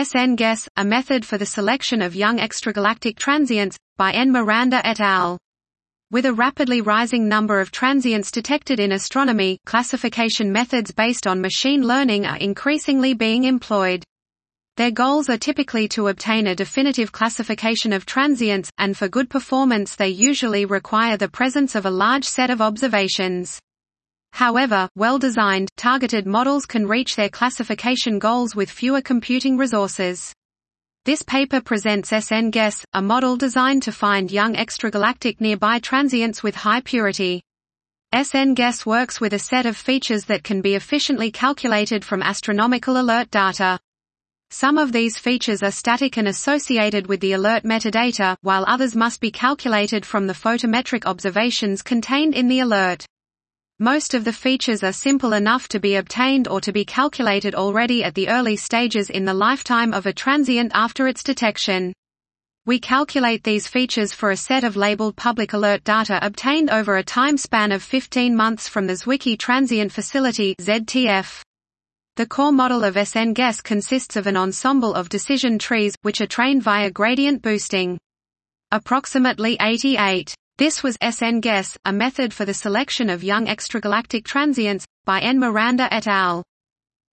SN-GESS, a method for the selection of young extragalactic transients, by N. Miranda et al. With a rapidly rising number of transients detected in astronomy, classification methods based on machine learning are increasingly being employed. Their goals are typically to obtain a definitive classification of transients, and for good performance they usually require the presence of a large set of observations. However, well-designed, targeted models can reach their classification goals with fewer computing resources. This paper presents SN-GESS, a model designed to find young extragalactic nearby transients with high purity. SN-GESS works with a set of features that can be efficiently calculated from astronomical alert data. Some of these features are static and associated with the alert metadata, while others must be calculated from the photometric observations contained in the alert. Most of the features are simple enough to be obtained or to be calculated already at the early stages in the lifetime of a transient after its detection. We calculate these features for a set of labeled public alert data obtained over a time span of 15 months from the Zwicky Transient Facility (ZTF). The core model of SN-GESS consists of an ensemble of decision trees, which are trained via gradient boosting. Approximately 88. This was SN-GESS, a method for the selection of young extragalactic transients, by N. Miranda et al.